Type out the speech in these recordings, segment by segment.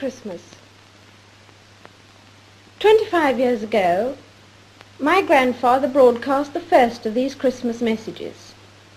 Christmas. 25 years ago, my grandfather broadcast the first of these Christmas messages.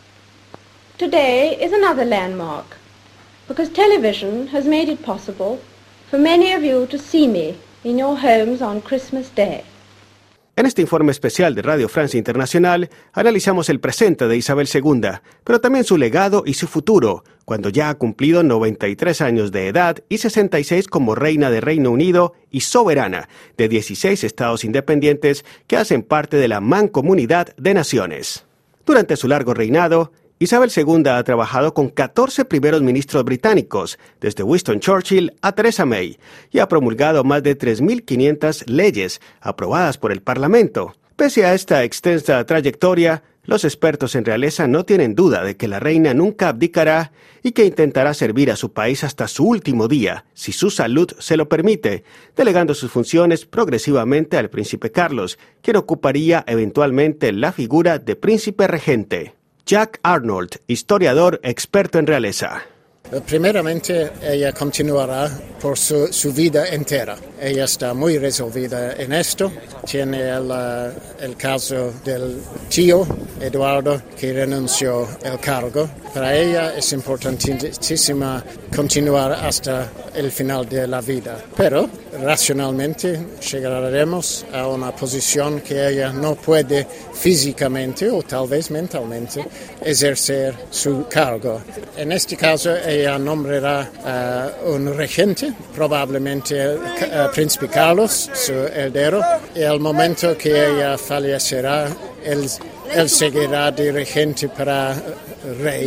Today is another landmark, because television has made it possible for many of you to see me in your homes on Christmas Day. En este informe especial de Radio Francia Internacional, analizamos el presente de Isabel II, pero también su legado y su futuro, cuando ya ha cumplido 93 años de edad y 66 como reina de Reino Unido y soberana de 16 estados independientes que hacen parte de la Mancomunidad de Naciones. Durante su largo reinado, Isabel II ha trabajado con 14 primeros ministros británicos, desde Winston Churchill a Theresa May, y ha promulgado más de 3.500 leyes aprobadas por el Parlamento. Pese a esta extensa trayectoria, los expertos en realeza no tienen duda de que la reina nunca abdicará y que intentará servir a su país hasta su último día, si su salud se lo permite, delegando sus funciones progresivamente al príncipe Carlos, quien ocuparía eventualmente la figura de príncipe regente. Jack Arnold, historiador experto en realeza. Primeramente, ella continuará por su vida entera. Ella está muy resolvida en esto. Tiene el caso del tío Eduardo, que renunció al cargo. Para ella es importantísimo continuar hasta el final de la vida. Pero, racionalmente, llegaremos a una posición que ella no puede físicamente o tal vez mentalmente ejercer su cargo. En este caso, ella nombrará un regente, probablemente el príncipe Carlos, su heredero, y al momento que ella fallecerá, él seguirá de regente para rey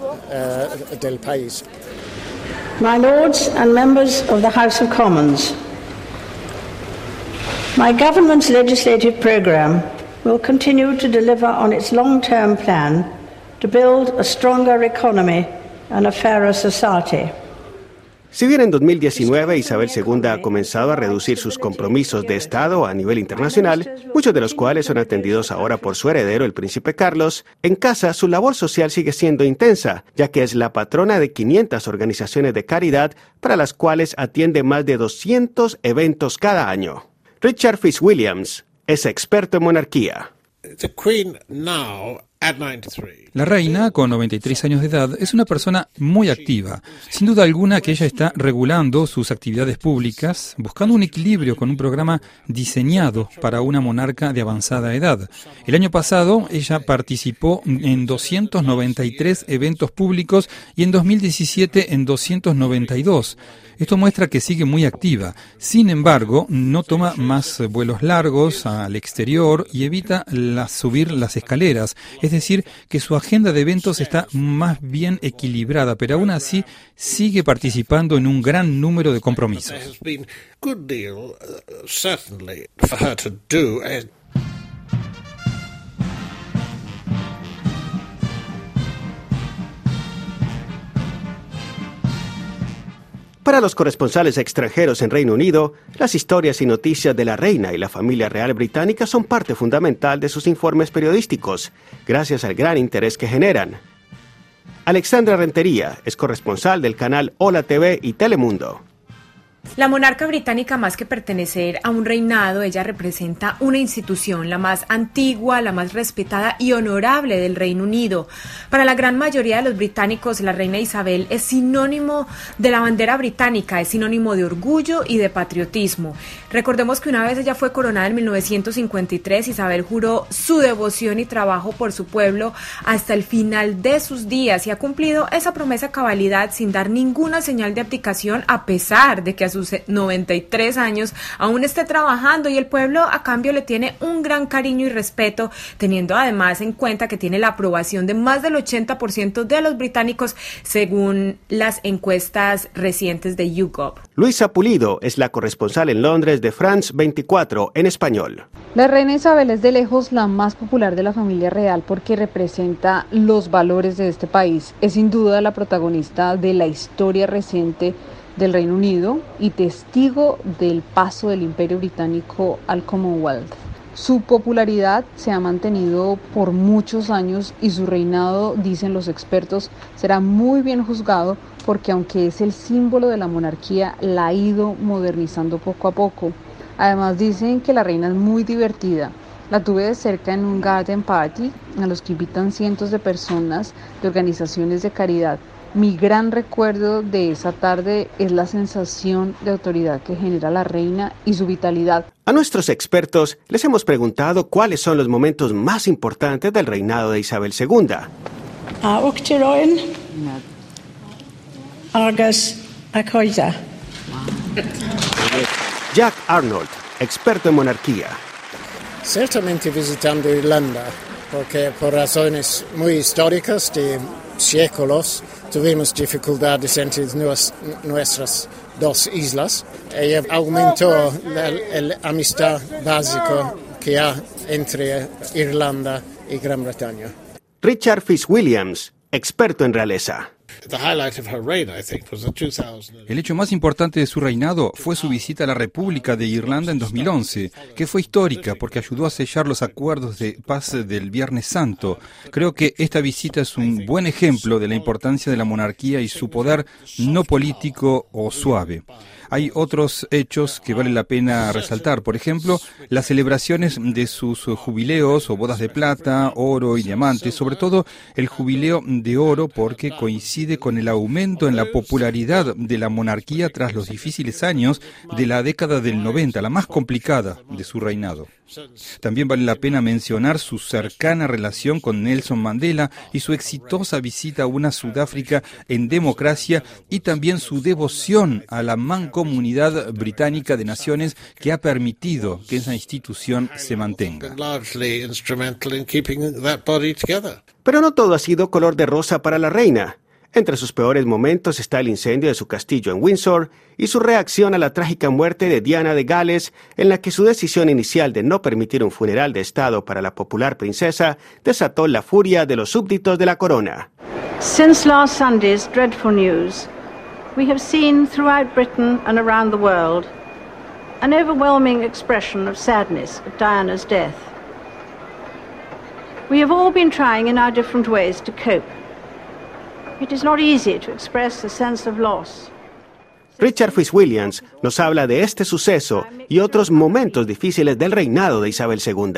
del país. My Lords and members of the House of Commons, my government's legislative programme will continue to deliver on its long-term plan to build a stronger economy and a fairer society. Si bien en 2019 Isabel II ha comenzado a reducir sus compromisos de Estado a nivel internacional, muchos de los cuales son atendidos ahora por su heredero, el príncipe Carlos, en casa su labor social sigue siendo intensa, ya que es la patrona de 500 organizaciones de caridad para las cuales atiende más de 200 eventos cada año. Richard Fitzwilliams es experto en monarquía. La reina, con 93 años de edad, es una persona muy activa. Sin duda alguna que ella está regulando sus actividades públicas, buscando un equilibrio con un programa diseñado para una monarca de avanzada edad. El año pasado, ella participó en 293 eventos públicos y en 2017 en 292. Esto muestra que sigue muy activa. Sin embargo, no toma más vuelos largos al exterior y evita subir las escaleras. Es decir, que su agenda de eventos está más bien equilibrada, pero aún así sigue participando en un gran número de compromisos. Para los corresponsales extranjeros en Reino Unido, las historias y noticias de la reina y la familia real británica son parte fundamental de sus informes periodísticos, gracias al gran interés que generan. Alexandra Rentería es corresponsal del canal Hola TV y Telemundo. La monarca británica, más que pertenecer a un reinado, ella representa una institución, la más antigua, la más respetada y honorable del Reino Unido. Para la gran mayoría de los británicos, la reina Isabel es sinónimo de la bandera británica, es sinónimo de orgullo y de patriotismo. Recordemos que una vez ella fue coronada en 1953, Isabel juró su devoción y trabajo por su pueblo hasta el final de sus días y ha cumplido esa promesa a cabalidad sin dar ninguna señal de abdicación, a pesar de que a sus 93 años aún esté trabajando, y el pueblo a cambio le tiene un gran cariño y respeto, teniendo además en cuenta que tiene la aprobación de más del 80% de los británicos según las encuestas recientes de YouGov. Luisa Pulido es la corresponsal en Londres de France 24 en español. La reina Isabel es de lejos la más popular de la familia real porque representa los valores de este país. Es sin duda la protagonista de la historia reciente del Reino Unido y testigo del paso del Imperio Británico al Commonwealth. Su popularidad se ha mantenido por muchos años y su reinado, dicen los expertos, será muy bien juzgado porque aunque es el símbolo de la monarquía, la ha ido modernizando poco a poco. Además dicen que la reina es muy divertida. La tuve de cerca en un garden party a los que invitan cientos de personas de organizaciones de caridad. Mi gran recuerdo de esa tarde es la sensación de autoridad que genera la reina y su vitalidad. A nuestros expertos les hemos preguntado cuáles son los momentos más importantes del reinado de Isabel II. Jack Arnold, experto en monarquía. Ciertamente visitando Irlanda, porque por razones muy históricas de siglos tuvimos dificultades entre nuestras dos islas. Ella aumentó la amistad básica que hay entre Irlanda y Gran Bretaña. Richard Fitzwilliams, experto en realeza. El hecho más importante de su reinado fue su visita a la República de Irlanda en 2011, que fue histórica porque ayudó a sellar los acuerdos de paz del Viernes Santo. Creo que esta visita es un buen ejemplo de la importancia de la monarquía y su poder no político o suave. Hay otros hechos que vale la pena resaltar. Por ejemplo, las celebraciones de sus jubileos o bodas de plata, oro y diamantes, sobre todo el jubileo de oro porque coincide con el aumento en la popularidad de la monarquía tras los difíciles años de la década del 90, la más complicada de su reinado. También vale la pena mencionar su cercana relación con Nelson Mandela y su exitosa visita a una Sudáfrica en democracia y también su devoción a la Mancomunidad Británica de Naciones que ha permitido que esa institución se mantenga. Pero no todo ha sido color de rosa para la reina. Entre sus peores momentos está el incendio de su castillo en Windsor y su reacción a la trágica muerte de Diana de Gales, en la que su decisión inicial de no permitir un funeral de Estado para la popular princesa desató la furia de los súbditos de la corona. Since last Sunday's dreadful news, we have seen throughout Britain and around the world an overwhelming expression of sadness at Diana's death. We have all been trying in our different ways to cope. It is not easy to express the sense of loss. Richard Fitzwilliams nos habla de este suceso y otros momentos difíciles del reinado de Isabel II.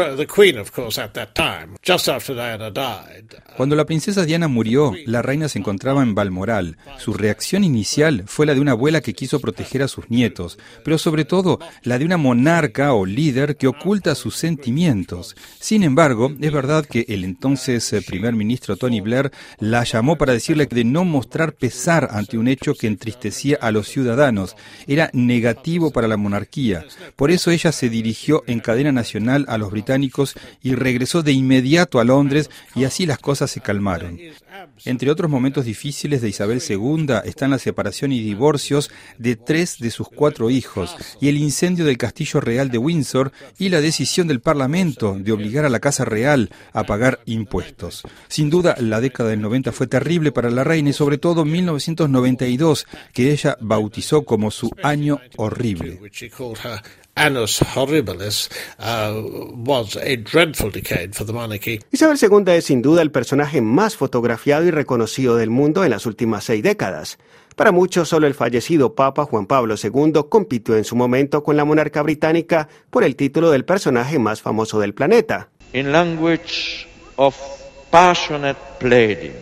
Cuando la princesa Diana murió, la reina se encontraba en Balmoral. Su reacción inicial fue la de una abuela que quiso proteger a sus nietos, pero sobre todo la de una monarca o líder que oculta sus sentimientos. Sin embargo, es verdad que el entonces primer ministro Tony Blair la llamó para decirle de no mostrar pesar ante un hecho que entristecía a los ciudadanos. Era negativo para la monarquía. Por eso ella se dirigió en cadena nacional a los británicos y regresó de inmediato a Londres y así las cosas se calmaron. Entre otros momentos difíciles de Isabel II están la separación y divorcios de 3 de sus 4 hijos y el incendio del Castillo Real de Windsor y la decisión del Parlamento de obligar a la Casa Real a pagar impuestos. Sin duda, la década del 90 fue terrible para la reina y sobre todo 1992, que ella bautizó como su año horrible. Annus Horribilis was a dreadful decade for the monarchy. Isabel II es sin duda el personaje más fotografiado y reconocido del mundo en las últimas 6 décadas. Para muchos, solo el fallecido Papa Juan Pablo II compitió en su momento con la monarca británica por el título del personaje más famoso del planeta. In language of passionate pleading,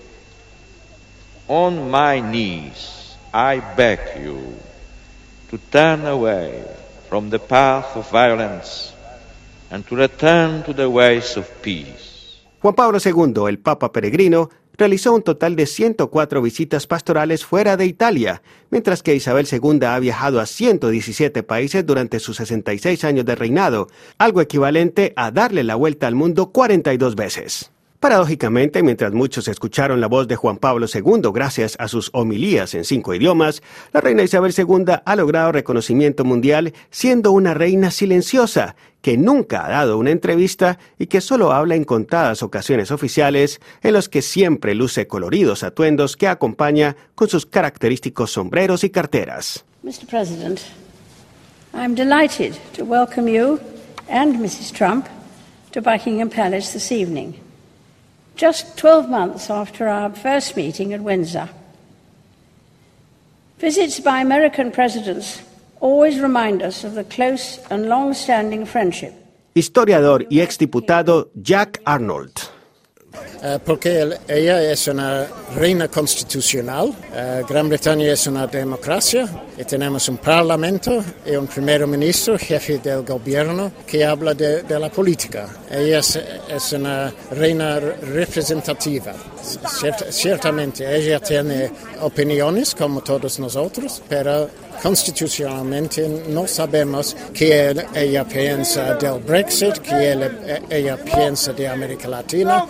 on my knees I beg you to turn away from the path of violence and to return to the ways of peace. Juan Pablo II, el Papa peregrino, realizó un total de 104 visitas pastorales fuera de Italia, mientras que Isabel II ha viajado a 117 países durante sus 66 años de reinado, algo equivalente a darle la vuelta al mundo 42 veces. Paradójicamente, mientras muchos escucharon la voz de Juan Pablo II gracias a sus homilías en 5 idiomas, la reina Isabel II ha logrado reconocimiento mundial siendo una reina silenciosa, que nunca ha dado una entrevista y que solo habla en contadas ocasiones oficiales en los que siempre luce coloridos atuendos que acompaña con sus característicos sombreros y carteras. Mr. President, I am delighted to welcome you and Mrs. Trump to Buckingham Palace this evening. Just 12 months after our first meeting at Windsor, Visits by American presidents always remind us of the close and long-standing friendship. Historiador y exdiputado Jack Arnold. Porque ella es una reina constitucional, Gran Bretaña es una democracia y tenemos un parlamento y un primer ministro, jefe del gobierno, que habla de la política. Ella es una reina representativa. Ciertamente ella tiene opiniones como todos nosotros, pero constitucionalmente no sabemos qué ella piensa del Brexit, qué ella piensa de América Latina.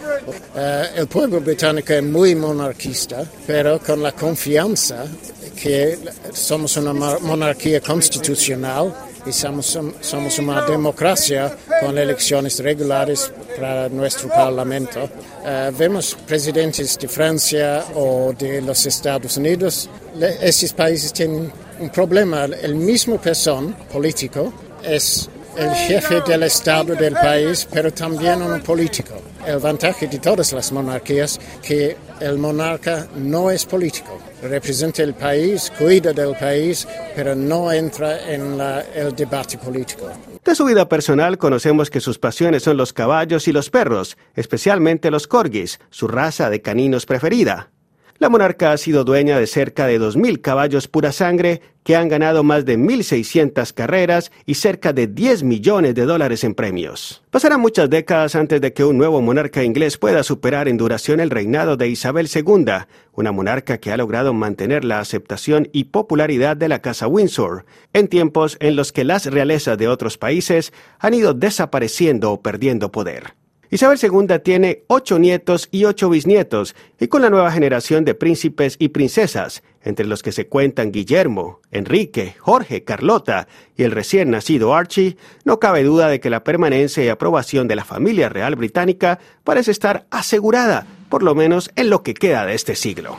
El pueblo británico es muy monarquista, pero con la confianza que somos una monarquía constitucional y somos una democracia con elecciones regulares para nuestro parlamento. Vemos presidentes de Francia o de los Estados Unidos. Estos países tienen un problema. El mismo persona político es el jefe del Estado del país, pero también un político. El ventaja de todas las monarquías es que el monarca no es político. Representa el país, cuida del país, pero no entra en el debate político. De su vida personal conocemos que sus pasiones son los caballos y los perros, especialmente los corgis, su raza de caninos preferida. La monarca ha sido dueña de cerca de 2.000 caballos pura sangre que han ganado más de 1.600 carreras y cerca de $10 millones en premios. Pasarán muchas décadas antes de que un nuevo monarca inglés pueda superar en duración el reinado de Isabel II, una monarca que ha logrado mantener la aceptación y popularidad de la Casa Windsor, en tiempos en los que las realezas de otros países han ido desapareciendo o perdiendo poder. Isabel II tiene 8 nietos y 8 bisnietos, y con la nueva generación de príncipes y princesas, entre los que se cuentan Guillermo, Enrique, Jorge, Carlota y el recién nacido Archie, no cabe duda de que la permanencia y aprobación de la familia real británica parece estar asegurada, por lo menos en lo que queda de este siglo.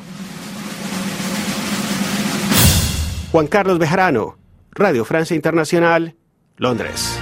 Juan Carlos Bejarano, Radio Francia Internacional, Londres.